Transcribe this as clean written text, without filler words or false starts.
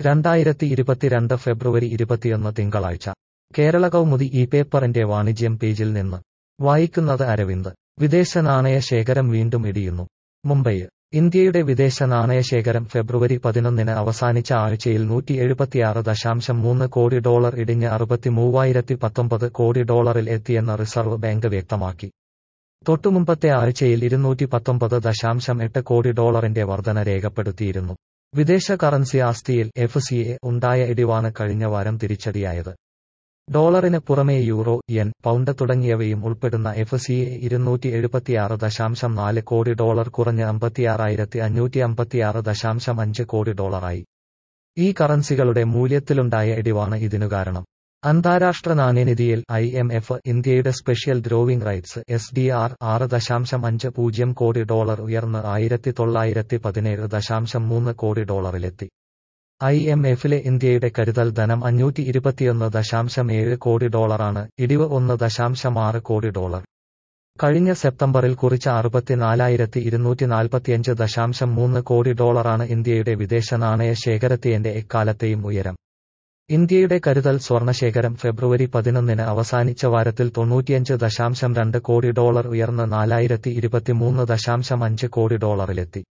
2022 ഫെബ്രുവരി 21 തിങ്കളാഴ്ച കേരള കൗമുദി ഈ പേപ്പറിന്റെ വാണിജ്യം പേജിൽ നിന്ന് വായിക്കുന്നത് അരവിന്ദ്. വിദേശ നാണയ ശേഖരം വീണ്ടും ഇടിയുന്നു. മുംബൈ. ഇന്ത്യയുടെ വിദേശ നാണയ ശേഖരം ഫെബ്രുവരി 11 അവസാനിച്ച ആഴ്ചയിൽ $176.3 കോടി ഇടിഞ്ഞ് $63,019 കോടി എത്തിയെന്ന് റിസർവ് ബാങ്ക് വ്യക്തമാക്കി. തൊട്ടുമുമ്പത്തെ ആഴ്ചയിൽ $219.8 കോടി വർധന രേഖപ്പെടുത്തിയിരുന്നു. വിദേശ കറൻസി ആസ്തിയിൽ FCA ഉണ്ടായ ഇടിവാണ് കഴിഞ്ഞ വാരം തിരിച്ചടിയായത്. ഡോളറിന് പുറമേ യൂറോ, യെൻ, പൗണ്ട് തുടങ്ങിയവയും ഉൾപ്പെടുന്ന FCA $276.4 കോടി കുറഞ്ഞ് $56,556.5 കോടി ആയി. ഈ കറൻസികളുടെ മൂല്യത്തിലുണ്ടായ ഇടിവാണ് ഇതിനു കാരണം. അന്താരാഷ്ട്ര നാണ്യനിധിയിൽ IMF ഇന്ത്യയുടെ സ്പെഷ്യൽ ഗ്രോവിംഗ് റൈറ്റ്സ് SDR $6.50 കോടി ഉയർന്ന് $1917.3 കോടി IMFലെ ഇന്ത്യയുടെ കരുതൽ ധനം $521.7 കോടി ആണ്. ഇടിവ് $1.6 കോടി. കഴിഞ്ഞ സെപ്റ്റംബറിൽ കുറിച്ച $64,245.3 കോടി ആണ് ഇന്ത്യയുടെ വിദേശ നാണയ ശേഖരത്തിന്റെ എക്കാലത്തെയും ഉയരം. ഇന്ത്യയുടെ കരുതൽ സ്വർണശേഖരം ഫെബ്രുവരി 11 അവസാനിച്ച വാരത്തിൽ $95.2 കോടി ഉയർന്ന് $4023.5 കോടി